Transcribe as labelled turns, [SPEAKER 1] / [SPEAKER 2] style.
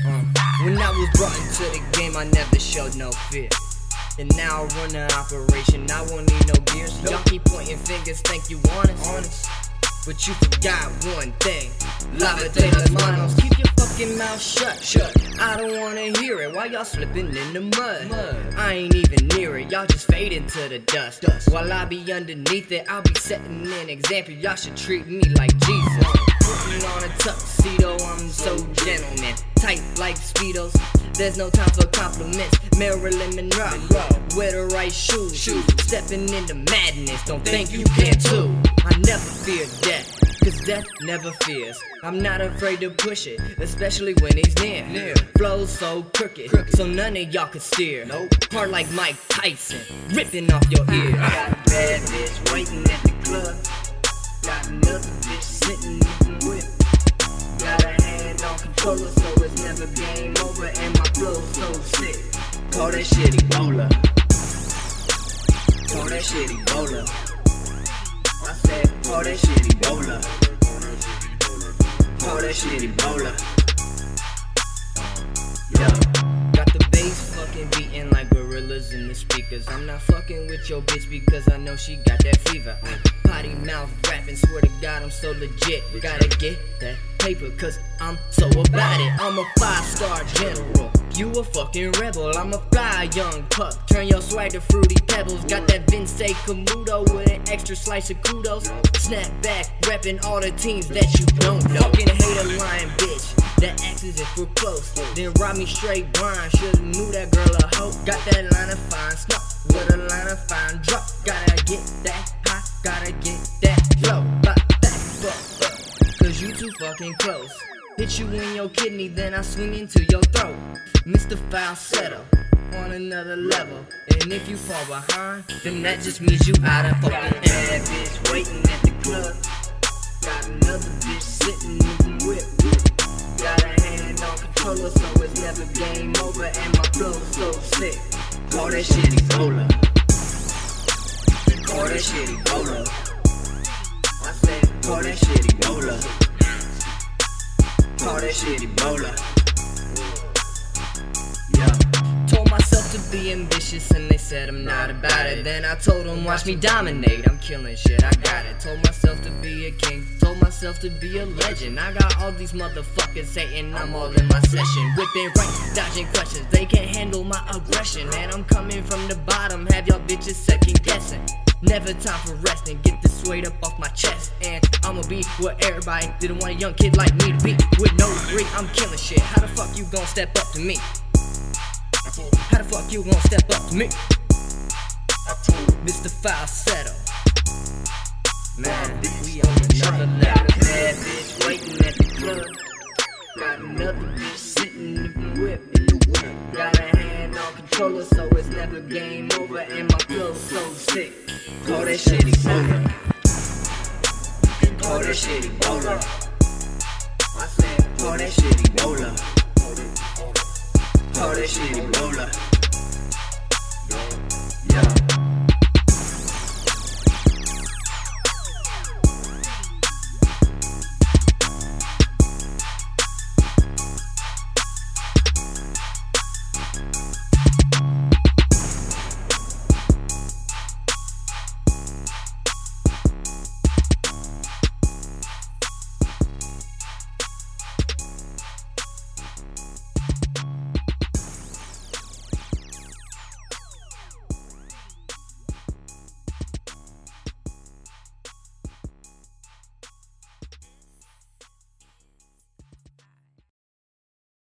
[SPEAKER 1] When I was brought into the game, I never showed no fear. And now I run the operation, I won't need no gears. Y'all keep pointing fingers, think you honest. But you forgot one thing. Lava de las manos. Keep your fucking mouth shut. I don't wanna hear it. Why y'all slipping in the mud? I ain't even near it. Y'all just fade into the dust. While I be underneath it, I'll be setting an example. Y'all should treat me like Jesus. Putting on a tuxedo, I'm so gentleman. Tight like Speedos. There's no time for compliments. Marilyn Monroe, wear the right shoes. Stepping into madness, don't think you can too. I never fear death, cause death never fears. I'm not afraid to push it, especially when he's near. Flows so crooked, so none of y'all can steer. Hard like Mike Tyson, ripping off your ear. Got a bad bitch waiting at the club. Got another bitch sitting in the whip. Got a hand on controller, so it's never game over. And my flow so sick. Call that shit Ebola. Call that shit Ebola. I said, call that shit Ebola. Call that shit Ebola. Yeah. Got the bass fucking beating like gorillas in the speakers. I'm not fucking with your bitch because I know she got that fever. Potty mouth rapping, swear to God I'm so legit. Gotta get that paper cause I'm so about it. I'm a 5-star general, you a fucking rebel. I'm a fly young pup, turn your swag to fruity pebbles. Got that Vince Camuto with an extra slice of kudos. Snap back, reppin' all the teams that you don't know. Fucking hate a lying bitch that acts as if we're close, then rob me straight blind. Should've knew that girl a hoe. Got that line of fine snuff with a line of fine drop. Gotta get that high, gotta get that flow. Like that fuck, cause you too fucking close. Hit you in your kidney, then I swing into your throat. Mr. Falsetto, on another level. And if you fall behind, then that just means you out of fucking. Got a bad bitch waiting at the club. Got another bitch sitting in the whip. Got a hand on controller, so it's never game over. And my flow so sick. Call that shit Ebola. Call that shit Ebola. I said, call that shit Ebola. Call that shit Ebola. Yeah. Told myself to be ambitious and they said I'm not about it. Then I told them watch me dominate, I'm killing shit, I got it. Told myself to be a king, told myself to be a legend. I got all these motherfuckers hating, I'm all in my session. Whipping right, dodging questions, they can't handle my aggression. And I'm coming from the bottom, have y'all bitches second guessing. Never time for resting, get this weight up off my chest. And I'ma be what everybody didn't want a young kid like me to be. With no degree, I'm killing shit. How the fuck you gon' step up to me? How the fuck you gon' step up to me? Mr. Falsetto. Man, we on another level. Bad bitch waiting at the club. Got another bitch sitting in the whip. Got a hand on controller, so it's never game over. And my flow so sick. Call that shit Ebola. Call that shit Ebola. I said, call that shit Ebola. Call that shit Ebola.